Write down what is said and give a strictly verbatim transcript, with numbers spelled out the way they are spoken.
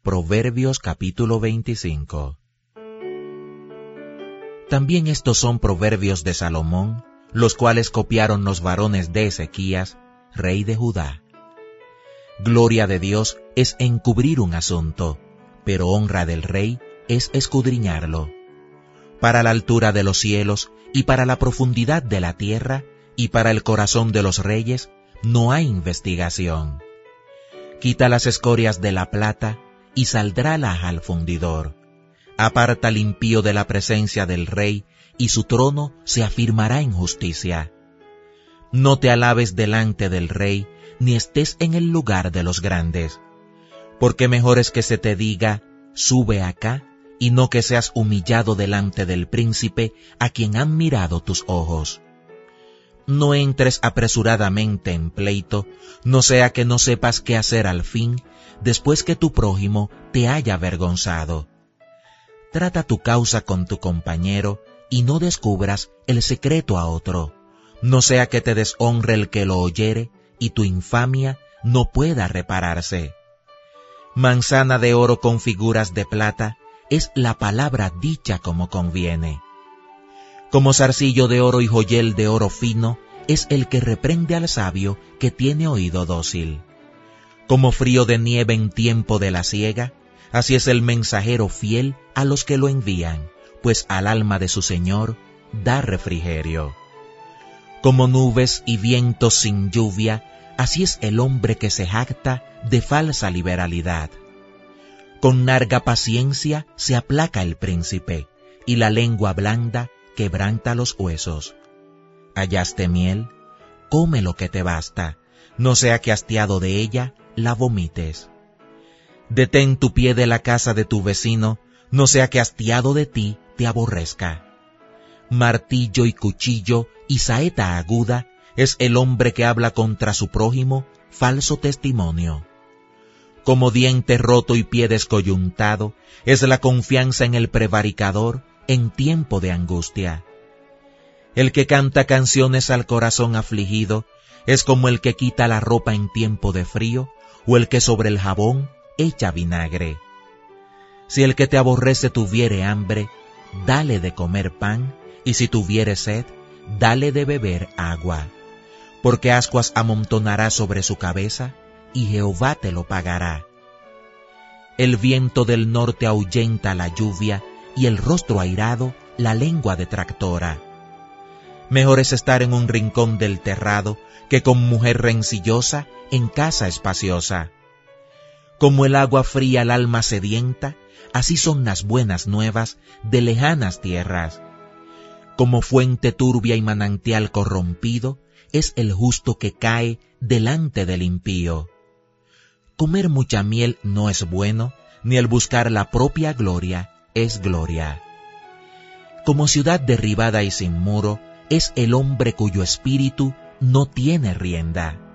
Proverbios capítulo veinticinco. También estos son proverbios de Salomón, los cuales copiaron los varones de Ezequías, rey de Judá. Gloria de Dios es encubrir un asunto, pero honra del rey es escudriñarlo. Para la altura de los cielos y para la profundidad de la tierra y para el corazón de los reyes no hay investigación. Quita las escorias de la plata y saldrálas al fundidor. Aparta al impío de la presencia del rey y su trono se afirmará en justicia. No te alabes delante del rey, ni estés en el lugar de los grandes, porque mejor es que se te diga, sube acá, y no que seas humillado delante del príncipe a quien han mirado tus ojos. No entres apresuradamente en pleito, no sea que no sepas qué hacer al fin, después que tu prójimo te haya avergonzado. Trata tu causa con tu compañero, y no descubras el secreto a otro, no sea que te deshonre el que lo oyere, y tu infamia no pueda repararse. Manzana de oro con figuras de plata es la palabra dicha como conviene. Como zarcillo de oro y joyel de oro fino es el que reprende al sabio que tiene oído dócil. Como frío de nieve en tiempo de la siega, así es el mensajero fiel a los que lo envían, pues al alma de su Señor da refrigerio. Como nubes y vientos sin lluvia, así es el hombre que se jacta de falsa liberalidad. Con larga paciencia se aplaca el príncipe, y la lengua blanda quebranta los huesos. Hallaste miel, come lo que te basta, no sea que hastiado de ella la vomites. Detén tu pie de la casa de tu vecino, no sea que hastiado de ti te aborrezca. Martillo y cuchillo y saeta aguda es el hombre que habla contra su prójimo, falso testimonio. Como diente roto y pie descoyuntado es la confianza en el prevaricador en tiempo de angustia. El que canta canciones al corazón afligido es como el que quita la ropa en tiempo de frío o el que sobre el jabón echa vinagre. Si el que te aborrece tuviere hambre, dale de comer pan, y si tuviere sed, dale de beber agua. Porque ascuas amontonará sobre su cabeza, y Jehová te lo pagará. El viento del norte ahuyenta la lluvia, y el rostro airado la lengua detractora. Mejor es estar en un rincón del terrado, que con mujer rencillosa en casa espaciosa. Como el agua fría al alma sedienta, así son las buenas nuevas de lejanas tierras. Como fuente turbia y manantial corrompido, es el justo que cae delante del impío. Comer mucha miel no es bueno, ni el buscar la propia gloria es gloria. Como ciudad derribada y sin muro, es el hombre cuyo espíritu no tiene rienda.